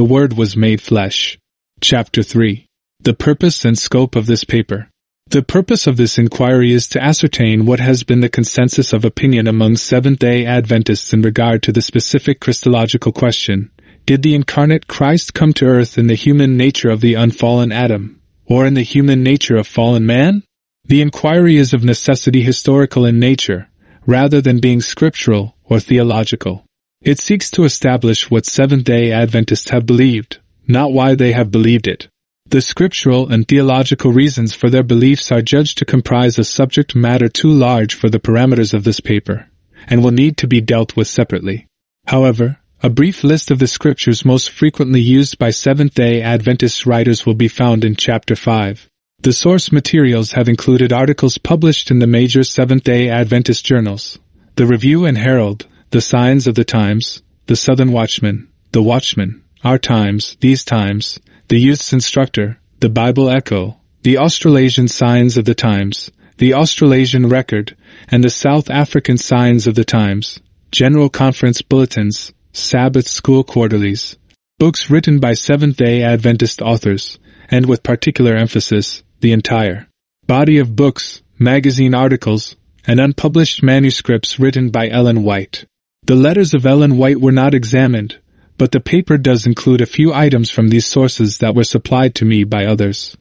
The Word was made flesh. Chapter 3. The purpose and scope of this paper. The purpose of this inquiry is to ascertain what has been the consensus of opinion among Seventh-day Adventists in regard to the specific Christological question: did the incarnate Christ come to earth in the human nature of the unfallen Adam, or in the human nature of fallen man? The inquiry is of necessity historical in nature, rather than being scriptural or theological. It seeks to establish what Seventh-day Adventists have believed, not why they have believed it. The scriptural and theological reasons for their beliefs are judged to comprise a subject matter too large for the parameters of this paper, and will need to be dealt with separately. However, a brief list of the scriptures most frequently used by Seventh-day Adventist writers will be found in Chapter 5. The source materials have included articles published in the major Seventh-day Adventist journals: the Review and Herald, the Signs of the Times, the Southern Watchman, the Watchman, Our Times, These Times, the Youth's Instructor, the Bible Echo, the Australasian Signs of the Times, the Australasian Record, and the South African Signs of the Times, General Conference Bulletins, Sabbath School Quarterlies, books written by Seventh-day Adventist authors, and with particular emphasis, the entire body of books, magazine articles, and unpublished manuscripts written by Ellen White. The letters of Ellen White were not examined, but the paper does include a few items from these sources that were supplied to me by others.